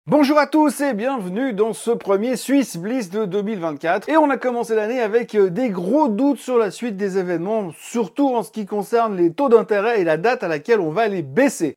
Bonjour à tous et bienvenue dans ce premier Swiss Bliss de 2024. Et on a commencé l'année avec des gros doutes sur la suite des événements, surtout en ce qui concerne les taux d'intérêt et la date à laquelle on va les baisser.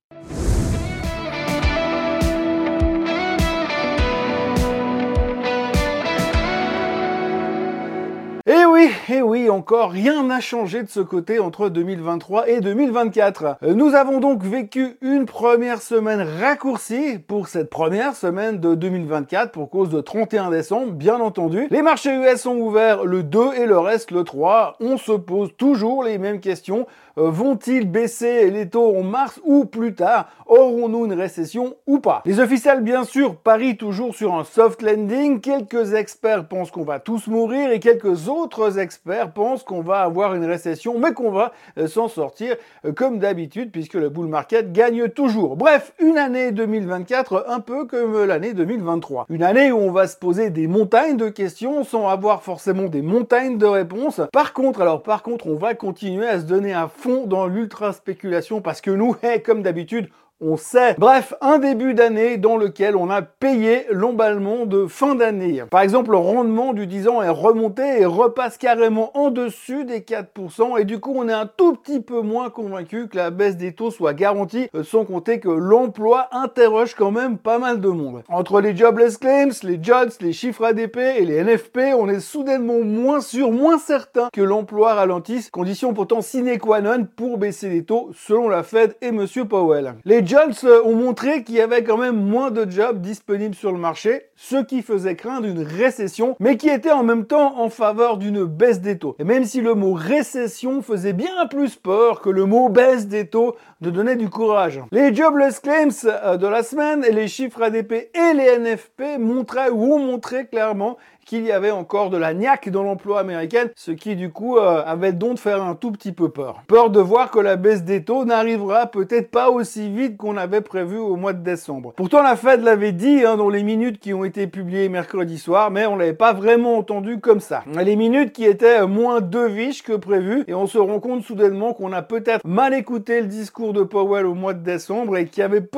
Et oui, encore rien n'a changé de ce côté entre 2023 et 2024. Nous avons donc vécu une première semaine raccourcie pour cette première semaine de 2024 pour cause de 31 décembre, bien entendu. Les marchés US sont ouverts le 2 et le reste le 3. On se pose toujours les mêmes questions. Vont-ils baisser les taux en mars ou plus tard? Aurons-nous une récession ou pas? Les officiels, bien sûr, parient toujours sur un soft landing. Quelques experts pensent qu'on va tous mourir et quelques autres experts pensent qu'on va avoir une récession, mais qu'on va s'en sortir comme d'habitude puisque le bull market gagne toujours. Bref, une année 2024 un peu comme l'année 2023. Une année où on va se poser des montagnes de questions sans avoir forcément des montagnes de réponses. Par contre, on va continuer à se donner à fond dans l'ultra spéculation parce que nous, comme d'habitude, on sait. Bref, un début d'année dans lequel on a payé l'emballement de fin d'année. Par exemple, le rendement du 10 ans est remonté et repasse carrément en dessus des 4%. Et du coup, on est un tout petit peu moins convaincu que la baisse des taux soit garantie, sans compter que l'emploi interroge quand même pas mal de monde. Entre les jobless claims, les JOLTS, les chiffres ADP et les NFP, on est soudainement moins sûr, moins certain que l'emploi ralentisse, condition pourtant sine qua non pour baisser les taux, selon la Fed et Monsieur Powell. Les JOLTS ont montré qu'il y avait quand même moins de jobs disponibles sur le marché, ce qui faisait craindre une récession, mais qui était en même temps en faveur d'une baisse des taux. Et même si le mot récession faisait bien plus peur que le mot baisse des taux de donner du courage. Les jobless claims de la semaine et les chiffres ADP et les NFP ont montré clairement qu'il y avait encore de la niaque dans l'emploi américain, ce qui du coup avait donc fait un tout petit peu peur. Peur de voir que la baisse des taux n'arrivera peut-être pas aussi vite qu'on avait prévu au mois de décembre. Pourtant la Fed l'avait dit dans les minutes qui ont été publiées mercredi soir, mais on l'avait pas vraiment entendu comme ça. Les minutes qui étaient moins dovish que prévu, et on se rend compte soudainement qu'on a peut-être mal écouté le discours de Powell au mois de décembre et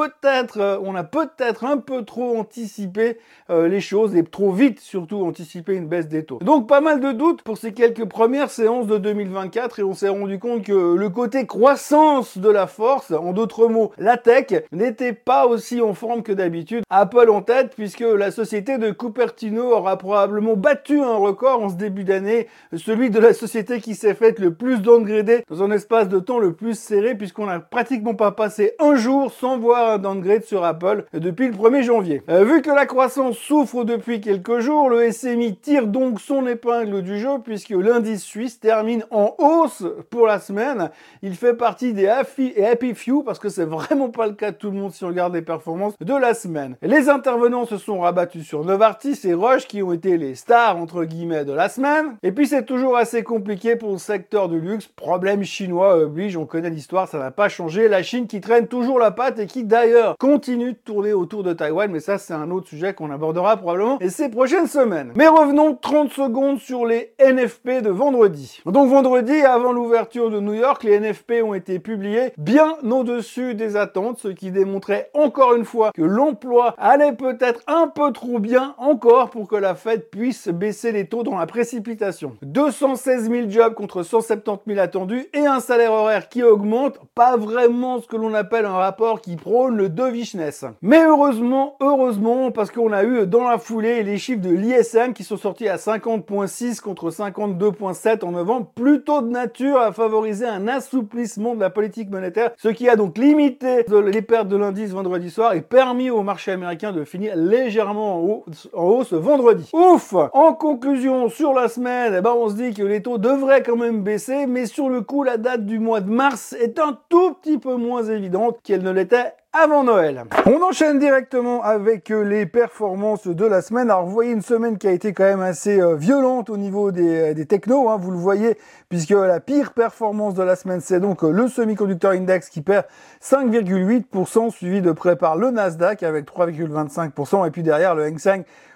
on a peut-être un peu trop anticipé les choses et trop vite surtout anticiper une baisse des taux. Donc pas mal de doutes pour ces quelques premières séances de 2024 et on s'est rendu compte que le côté croissance de la force, en d'autres mots la tech, n'était pas aussi en forme que d'habitude. Apple en tête puisque la société de Cupertino aura probablement battu un record en ce début d'année, celui de la société qui s'est faite le plus downgrader dans un espace de temps le plus serré puisqu'on n'a pratiquement pas passé un jour sans voir un downgrade sur Apple depuis le 1er janvier. Vu que la croissance souffre depuis quelques jours, le SMI tire donc son épingle du jeu puisque l'indice suisse termine en hausse pour la semaine. Il fait partie des Happy Few parce que c'est vraiment pas le cas de tout le monde si on regarde les performances de la semaine. Les intervenants se sont rabattus sur Novartis et Roche qui ont été les stars entre guillemets de la semaine. Et puis c'est toujours assez compliqué pour le secteur du luxe. Problème chinois oblige, on connaît l'histoire, ça n'a pas changé. La Chine qui traîne toujours la patte et qui d'ailleurs continue de tourner autour de Taïwan, mais ça c'est un autre sujet qu'on abordera probablement ces prochaines semaines. Mais revenons 30 secondes sur les NFP de vendredi. Donc vendredi, avant l'ouverture de New York, les NFP ont été publiés bien au-dessus des attentes, ce qui démontrait encore une fois que l'emploi allait peut-être un peu trop bien encore pour que la Fed puisse baisser les taux dans la précipitation. 216 000 jobs contre 170 000 attendus et un salaire horaire qui augmente, pas vraiment ce que l'on appelle un rapport qui prône le dovishness. Mais heureusement, parce qu'on a eu dans la foulée les chiffres de l'ISM qui sont sortis à 50,6 contre 52,7 en novembre, plutôt de nature à favoriser un assouplissement de la politique monétaire, ce qui a donc limité les pertes de l'indice vendredi soir et permis au marché américain de finir légèrement en hausse vendredi. Ouf! En conclusion, sur la semaine, on se dit que les taux devraient quand même baisser, mais sur le coup, la date du mois de mars est un tout petit peu moins évidente qu'elle ne l'était avant Noël. On enchaîne directement avec les performances de la semaine. Alors vous voyez une semaine qui a été quand même assez violente au niveau des technos, vous le voyez, puisque la pire performance de la semaine, c'est donc le semi-conducteur index qui perd 5,8%, suivi de près par le Nasdaq avec 3,25%, et puis derrière le Hang Seng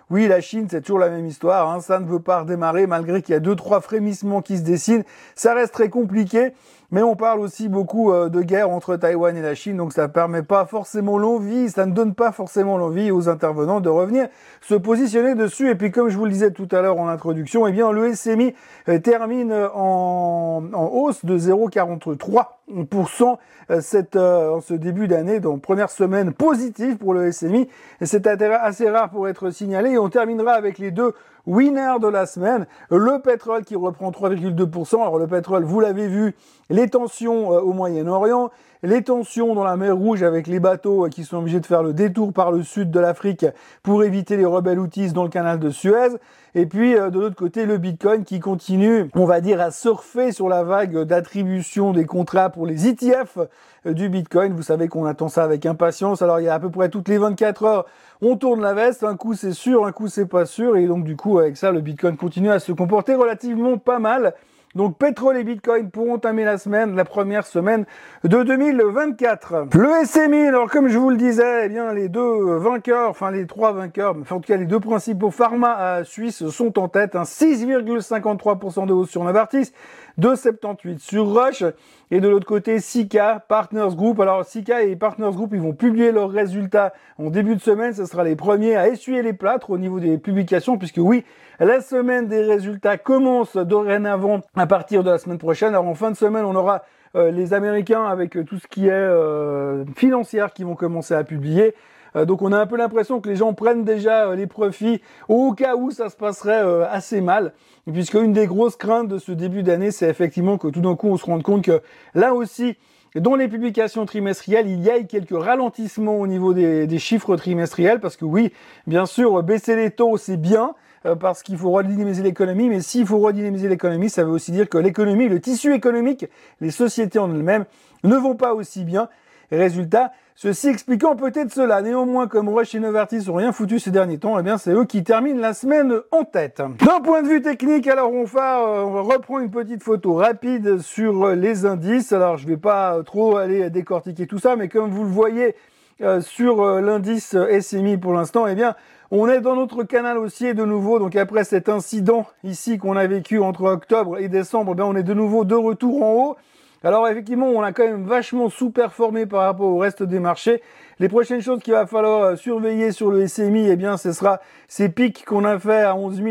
Oui, la Chine, c'est toujours la même histoire, hein. Ça ne veut pas redémarrer malgré qu'il y a 2-3 frémissements qui se dessinent. Ça reste très compliqué. Mais on parle aussi beaucoup de guerre entre Taïwan et la Chine, donc ça permet pas forcément l'envie, ça ne donne pas forcément l'envie aux intervenants de revenir se positionner dessus. Et puis comme je vous le disais tout à l'heure en introduction, eh bien le SMI termine en hausse de 0,43% en ce début d'année, donc première semaine positive pour le SMI. Et c'est assez rare pour être signalé. Et on terminera avec les deux winner de la semaine, le pétrole qui reprend 3,2%. Alors le pétrole, vous l'avez vu, les tensions au Moyen-Orient, les tensions dans la mer Rouge avec les bateaux qui sont obligés de faire le détour par le sud de l'Afrique pour éviter les rebelles houthis dans le canal de Suez. Et puis de l'autre côté, le Bitcoin qui continue, on va dire, à surfer sur la vague d'attribution des contrats pour les ETF du Bitcoin. Vous savez qu'on attend ça avec impatience. Alors il y a à peu près toutes les 24 heures, on tourne la veste. Un coup c'est sûr, un coup c'est pas sûr. Et donc du coup avec ça, le Bitcoin continue à se comporter relativement pas mal. Donc pétrole et Bitcoin pourront entamer la première semaine de 2024. Le SMI, alors comme je vous le disais, eh bien les les trois vainqueurs, enfin en tout cas les deux principaux pharma suisses sont en tête, 6,53% de hausse sur Novartis, 2,78 sur Roche, et de l'autre côté Sika, Partners Group. Alors Sika et Partners Group, ils vont publier leurs résultats en début de semaine, ce sera les premiers à essuyer les plâtres au niveau des publications, puisque oui, la semaine des résultats commence dorénavant à partir de la semaine prochaine. Alors en fin de semaine, on aura les Américains avec tout ce qui est financière qui vont commencer à publier. Donc on a un peu l'impression que les gens prennent déjà les profits au cas où ça se passerait assez mal. Puisque une des grosses craintes de ce début d'année, c'est effectivement que tout d'un coup on se rende compte que là aussi, dans les publications trimestrielles, il y a quelques ralentissements au niveau des chiffres trimestriels. Parce que oui, bien sûr, baisser les taux, c'est bien. Parce qu'il faut redynamiser l'économie, mais s'il faut redynamiser l'économie, ça veut aussi dire que l'économie, le tissu économique, les sociétés en elles-mêmes ne vont pas aussi bien. Résultat, ceci expliquant peut-être cela. Néanmoins, comme Roche et Novartis n'ont rien foutu ces derniers temps, eh bien c'est eux qui terminent la semaine en tête. D'un point de vue technique, alors on va reprendre une petite photo rapide sur les indices. Alors je vais pas trop aller décortiquer tout ça, mais comme vous le voyez sur l'indice SMI pour l'instant, eh bien on est dans notre canal haussier de nouveau. Donc après cet incident ici qu'on a vécu entre octobre et décembre, on est de nouveau de retour en haut. Alors effectivement, on a quand même vachement sous-performé par rapport au reste des marchés. Les prochaines choses qu'il va falloir surveiller sur le SMI, eh bien, ce sera ces pics qu'on a fait à 11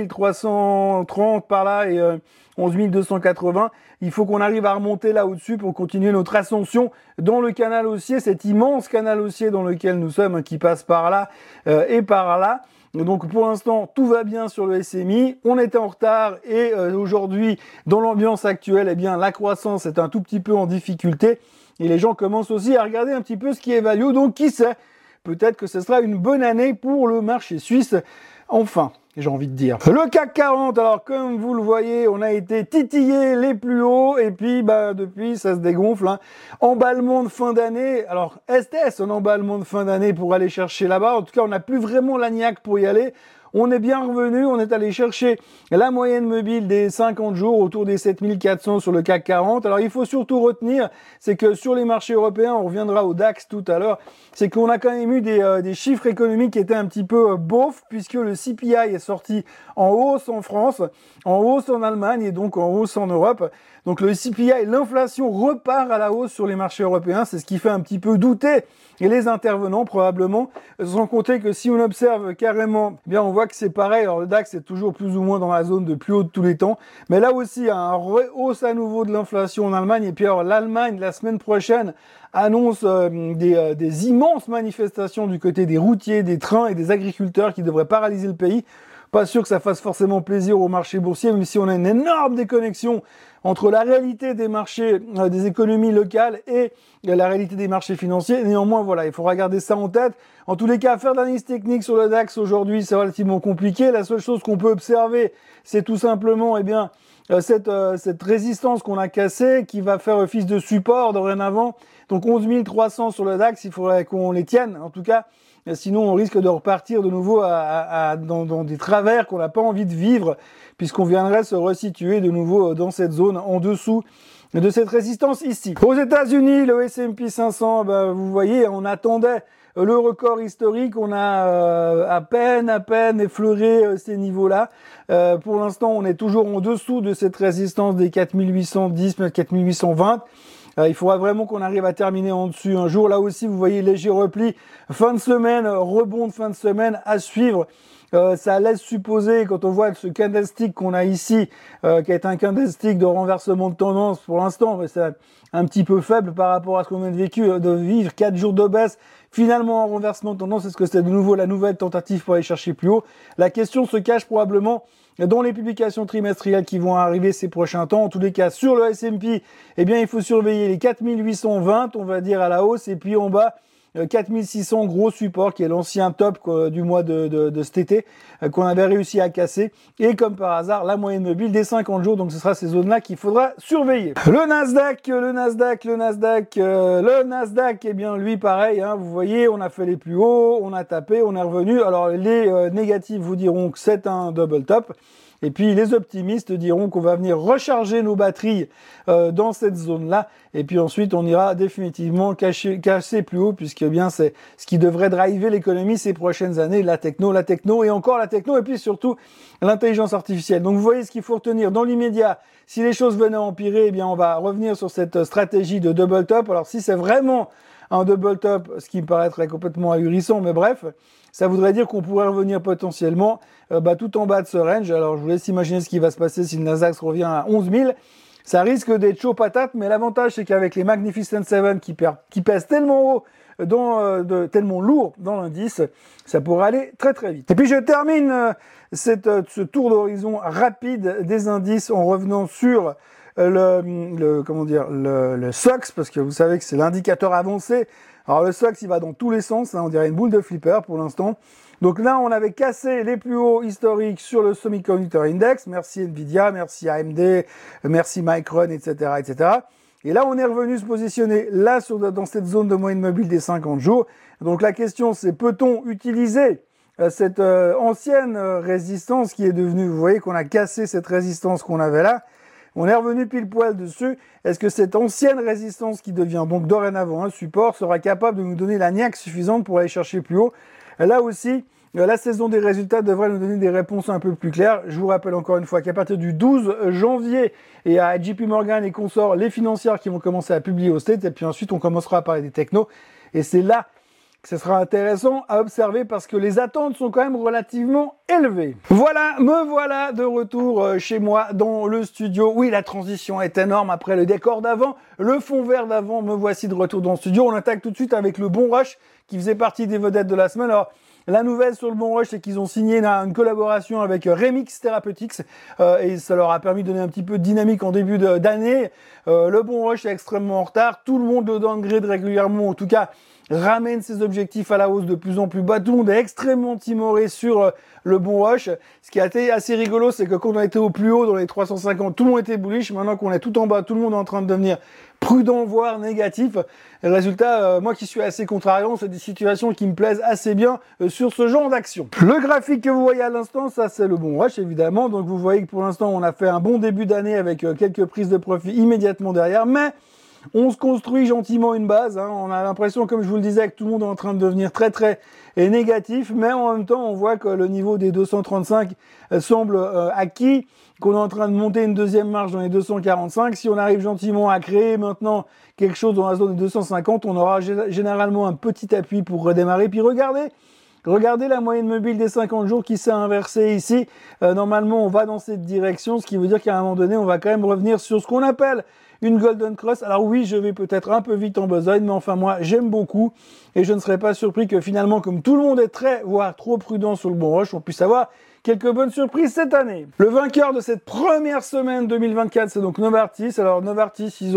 330 par là et 11 280. Il faut qu'on arrive à remonter là au-dessus pour continuer notre ascension dans le canal haussier, cet immense canal haussier dans lequel nous sommes, qui passe par là et par là. Donc pour l'instant, tout va bien sur le SMI. On était en retard et aujourd'hui, dans l'ambiance actuelle, eh bien la croissance est un tout petit peu en difficulté et les gens commencent aussi à regarder un petit peu ce qui est value. Donc qui sait, peut-être que ce sera une bonne année pour le marché suisse. Enfin, j'ai envie de dire. Le CAC 40, alors comme vous le voyez, on a été titillé les plus hauts et puis depuis ça se dégonfle. Emballement de fin d'année. Alors est-ce un emballement de fin d'année pour aller chercher là-bas? En tout cas, on n'a plus vraiment la niaque pour y aller. On est bien revenu, on est allé chercher la moyenne mobile des 50 jours autour des 7400 sur le CAC 40. Alors il faut surtout retenir, c'est que sur les marchés européens, on reviendra au DAX tout à l'heure, c'est qu'on a quand même eu des chiffres économiques qui étaient un petit peu beaufs, puisque le CPI est sorti en hausse en France, en hausse en Allemagne et donc en hausse en Europe. Donc le CPI, l'inflation repart à la hausse sur les marchés européens, c'est ce qui fait un petit peu douter les intervenants probablement, sans compter que si on observe carrément, eh bien on voit que c'est pareil. Alors le DAX est toujours plus ou moins dans la zone de plus haut de tous les temps, mais là aussi un hausse à nouveau de l'inflation en Allemagne. Et puis alors l'Allemagne la semaine prochaine annonce des immenses manifestations du côté des routiers, des trains et des agriculteurs qui devraient paralyser le pays. Pas sûr que ça fasse forcément plaisir au marché boursier, même si on a une énorme déconnexion entre la réalité des marchés, des économies locales et la réalité des marchés financiers. Néanmoins, voilà, il faudra garder ça en tête. En tous les cas, faire de l'analyse technique sur le DAX aujourd'hui, c'est relativement compliqué. La seule chose qu'on peut observer, c'est tout simplement, cette résistance qu'on a cassée, qui va faire office de support dorénavant. Donc 11 300 sur le DAX, il faudrait qu'on les tienne. En tout cas, sinon on risque de repartir de nouveau dans des travers qu'on n'a pas envie de vivre, puisqu'on viendrait se resituer de nouveau dans cette zone en dessous de cette résistance ici. Aux États-Unis, le S&P 500, vous voyez, on attendait le record historique. On a à peine effleuré ces niveaux-là. Pour l'instant, on est toujours en dessous de cette résistance des 4810, 4820. Il faudra vraiment qu'on arrive à terminer en dessus un jour. Là aussi, vous voyez, léger repli. Fin de semaine, rebond de fin de semaine à suivre. Ça laisse supposer, quand on voit ce candlestick qu'on a ici, qui est un candlestick de renversement de tendance pour l'instant, mais c'est un petit peu faible par rapport à ce qu'on vient de vivre. 4 jours de baisse, finalement un renversement de tendance. Est-ce que c'est de nouveau la nouvelle tentative pour aller chercher plus haut? La question se cache probablement dans les publications trimestrielles qui vont arriver ces prochains temps. En tous les cas, sur le S&P, eh bien, il faut surveiller les 4820, on va dire, à la hausse, et puis en bas, 4600, gros support, qui est l'ancien top du mois de cet été, qu'on avait réussi à casser. Et comme par hasard, la moyenne mobile des 50 jours. Donc ce sera ces zones-là qu'il faudra surveiller. Le Nasdaq, eh bien lui pareil, hein, vous voyez, on a fait les plus hauts, on a tapé, on est revenu. Alors les négatifs vous diront que c'est un double top. Et puis les optimistes diront qu'on va venir recharger nos batteries dans cette zone-là. Et puis ensuite, on ira définitivement casser plus haut, puisque bien c'est ce qui devrait driver l'économie ces prochaines années, la techno et encore la techno, et puis surtout l'intelligence artificielle. Donc vous voyez ce qu'il faut retenir dans l'immédiat. Si les choses venaient à empirer, eh bien on va revenir sur cette stratégie de double top. Alors si c'est vraiment un double top, ce qui me paraîtrait complètement ahurissant, mais bref, ça voudrait dire qu'on pourrait revenir potentiellement tout en bas de ce range. Alors je vous laisse imaginer ce qui va se passer si le Nasdaq revient à 11 000. Ça risque d'être chaud patate, mais l'avantage c'est qu'avec les Magnificent Seven qui pèsent tellement haut, tellement lourd dans l'indice, ça pourrait aller très très vite. Et puis je termine ce tour d'horizon rapide des indices en revenant sur le SOX, parce que vous savez que c'est l'indicateur avancé. Alors le SOX, il va dans tous les sens, hein, on dirait une boule de flipper pour l'instant. Donc là, on avait cassé les plus hauts historiques sur le Semiconductor Index. Merci Nvidia, merci AMD, merci Micron, etc., etc. Et là, on est revenu se positionner là dans cette zone de moyenne mobile des 50 jours. Donc la question, c'est peut-on utiliser cette ancienne résistance qui est devenue, vous voyez qu'on a cassé cette résistance qu'on avait là. On est revenu pile poil dessus. Est-ce que cette ancienne résistance qui devient donc dorénavant un support sera capable de nous donner la niaque suffisante pour aller chercher plus haut? Là aussi, la saison des résultats devrait nous donner des réponses un peu plus claires. Je vous rappelle encore une fois qu'à partir du 12 janvier, il y a JP Morgan et consorts, les financières qui vont commencer à publier au States, et puis ensuite on commencera à parler des technos. Et c'est là que ce sera intéressant à observer parce que les attentes sont quand même relativement élevées. Voilà, me voilà de retour chez moi dans le studio. Oui, la transition est énorme après le décor d'avant, le fond vert d'avant. Me voici de retour dans le studio. On attaque tout de suite avec le Bon Rush qui faisait partie des vedettes de la semaine. Alors, la nouvelle sur le Bon Rush, c'est qu'ils ont signé une collaboration avec Remix Therapeutics et ça leur a permis de donner un petit peu de dynamique en début d'année. Le Bon Rush est extrêmement en retard. Tout le monde le downgrade régulièrement, en tout cas ramène ses objectifs à la hausse de plus en plus bas. Tout le monde est extrêmement timoré sur le Bon Rush. Ce qui a été assez rigolo, c'est que quand on était au plus haut dans les 350, tout le monde était bullish. Maintenant qu'on est tout en bas, tout le monde est en train de devenir prudent, voire négatif. Et résultat, moi qui suis assez contrariant, c'est des situations qui me plaisent assez bien sur ce genre d'action. Le graphique que vous voyez à l'instant, ça c'est le Bon Rush évidemment. Donc vous voyez que pour l'instant, on a fait un bon début d'année avec quelques prises de profit immédiatement derrière. Mais on se construit gentiment une base, hein. On a l'impression, comme je vous le disais, que tout le monde est en train de devenir très très négatif, mais en même temps on voit que le niveau des 235 semble acquis, qu'on est en train de monter une deuxième marche dans les 245. Si on arrive gentiment à créer maintenant quelque chose dans la zone des 250, on aura généralement un petit appui pour redémarrer. Puis regardez la moyenne mobile des 50 jours qui s'est inversée ici. Normalement, on va dans cette direction, ce qui veut dire qu'à un moment donné, on va quand même revenir sur ce qu'on appelle une Golden Cross. Alors oui, je vais peut-être un peu vite en besogne, mais enfin moi, j'aime beaucoup. Et je ne serais pas surpris que finalement, comme tout le monde est très, voire trop prudent sur le Bon Rush, on puisse avoir quelques bonnes surprises cette année. Le vainqueur de cette première semaine 2024, c'est donc Novartis. Alors Novartis, ils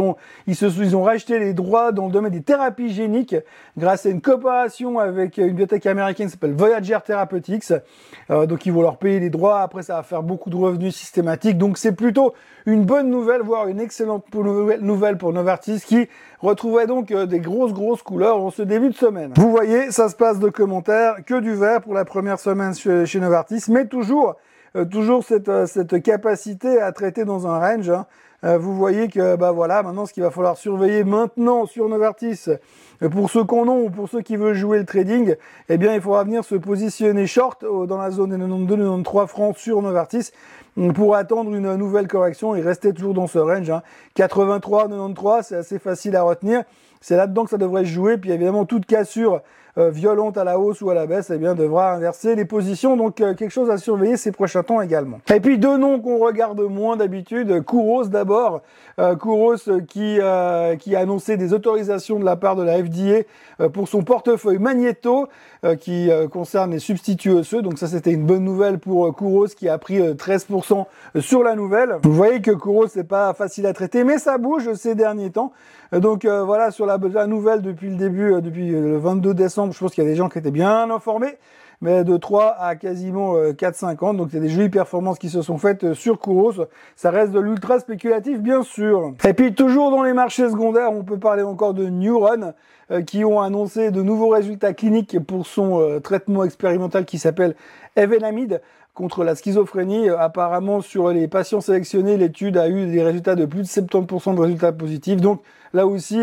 ont racheté les droits dans le domaine des thérapies géniques grâce à une coopération avec une biotech américaine qui s'appelle Voyager Therapeutics. Donc ils vont leur payer les droits. Après, ça va faire beaucoup de revenus systématiques. Donc c'est plutôt une bonne nouvelle, voire une excellente nouvelle pour Novartis qui retrouvait donc des grosses couleurs en ce début de semaine. Vous voyez, ça se passe de commentaires, que du vert pour la première semaine chez Novartis, mais toujours cette capacité à traiter dans un range, hein. vous voyez que voilà, maintenant ce qu'il va falloir surveiller maintenant sur Novartis, pour ceux qu'on a ou pour ceux qui veulent jouer le trading, eh bien il faudra venir se positionner short dans la zone des 92-93 francs sur Novartis pour attendre une nouvelle correction et rester toujours dans ce range. 83-93, c'est assez facile à retenir. C'est là-dedans que ça devrait se jouer. Puis évidemment, toute cassure violente à la hausse ou à la baisse, eh bien, devra inverser les positions. Donc, quelque chose à surveiller ces prochains temps également. Et puis, deux noms qu'on regarde moins d'habitude. Kouros d'abord. Kouros qui a annoncé des autorisations de la part de la FDA pour son portefeuille Magneto qui concerne les substituts osseux. Donc ça, c'était une bonne nouvelle pour Kouros qui a pris 13% sur la nouvelle. Vous voyez que Kouros, c'est pas facile à traiter, mais ça bouge ces derniers temps. Donc voilà, sur la nouvelle depuis le début, depuis le 22 décembre, je pense qu'il y a des gens qui étaient bien informés, mais de 3 à quasiment 4,50. Donc il y a des jolies performances qui se sont faites sur Kouros. Ça reste de l'ultra spéculatif, bien sûr. Et puis toujours dans les marchés secondaires, on peut parler encore de Neuron, qui ont annoncé de nouveaux résultats cliniques pour son traitement expérimental qui s'appelle Evenamide contre la schizophrénie. Apparemment, sur les patients sélectionnés, l'étude a eu des résultats de plus de 70% de résultats positifs. Donc là aussi,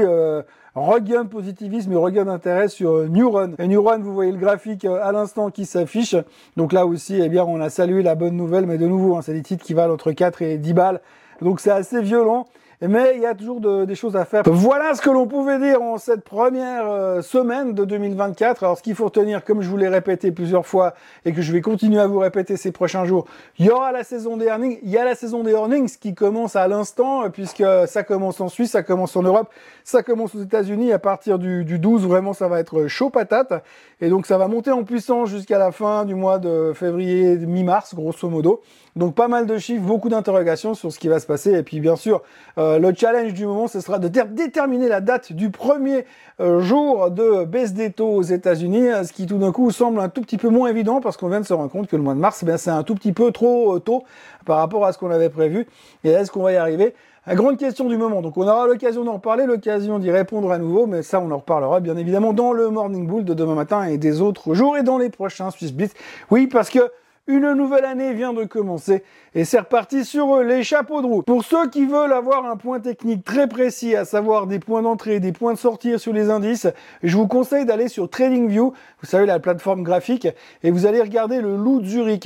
regain de positivisme et regain d'intérêt sur Neuron. Et Neuron, vous voyez le graphique à l'instant qui s'affiche. Donc là aussi, eh bien, on a salué la bonne nouvelle, mais de nouveau, c'est des titres qui valent entre 4 et 10 balles. Donc c'est assez violent. Mais il y a toujours des choses à faire. Voilà ce que l'on pouvait dire en cette première semaine de 2024. Alors ce qu'il faut retenir, comme je vous l'ai répété plusieurs fois et que je vais continuer à vous répéter ces prochains jours, il y aura la saison des earnings. Il y a la saison des earnings qui commence à l'instant, puisque ça commence en Suisse, ça commence en Europe, ça commence aux États-Unis. À partir du 12, vraiment, ça va être chaud patate. Et donc ça va monter en puissance jusqu'à la fin du mois de février, mi-mars, grosso modo. Donc pas mal de chiffres, beaucoup d'interrogations sur ce qui va se passer. Et puis bien sûr, le challenge du moment, ce sera de déterminer la date du premier jour de baisse des taux aux États-Unis, ce qui tout d'un coup semble un tout petit peu moins évident parce qu'on vient de se rendre compte que le mois de mars, c'est un tout petit peu trop tôt par rapport à ce qu'on avait prévu. Et est-ce qu'on va y arriver? La grande question du moment. Donc on aura l'occasion d'en reparler, l'occasion d'y répondre à nouveau, mais ça on en reparlera bien évidemment dans le Morning Bull de demain matin et des autres jours et dans les prochains Swiss Blitz. Oui, parce que une nouvelle année vient de commencer et c'est reparti sur les chapeaux de roue. Pour ceux qui veulent avoir un point technique très précis, à savoir des points d'entrée, des points de sortie sur les indices, je vous conseille d'aller sur TradingView, vous savez la plateforme graphique, et vous allez regarder le loup de Zurich,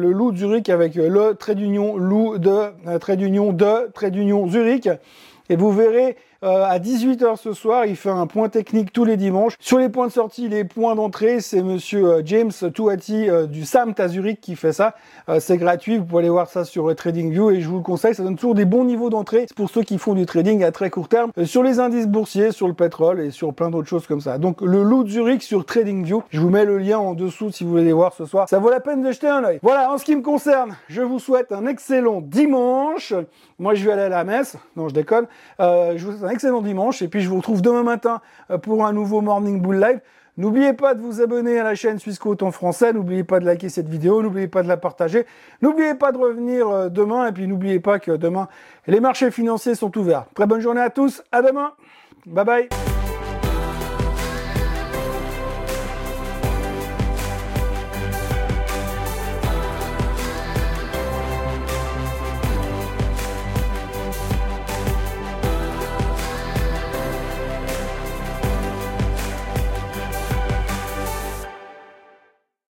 avec le trait d'union loup de trait d'union Zurich, et vous verrez à 18h ce soir, il fait un point technique tous les dimanches. Sur les points de sortie, les points d'entrée, c'est monsieur James Touati du Samt à Zurich qui fait ça. C'est gratuit, vous pouvez aller voir ça sur TradingView et je vous le conseille, ça donne toujours des bons niveaux d'entrée pour ceux qui font du trading à très court terme sur les indices boursiers, sur le pétrole et sur plein d'autres choses comme ça. Donc le loup de Zurich sur TradingView, je vous mets le lien en dessous si vous voulez les voir ce soir. Ça vaut la peine de jeter un œil. Voilà, en ce qui me concerne, je vous souhaite un excellent dimanche. Moi, je vais aller à la messe. Non, je déconne. Je vous souhaite un excellent dimanche et puis je vous retrouve demain matin pour un nouveau Morning Bull Live. N'oubliez pas de vous abonner à la chaîne Swissquote en français, n'oubliez pas de liker cette vidéo, n'oubliez pas de la partager, n'oubliez pas de revenir demain et puis n'oubliez pas que demain les marchés financiers sont ouverts. Très bonne journée à tous, à demain, bye bye.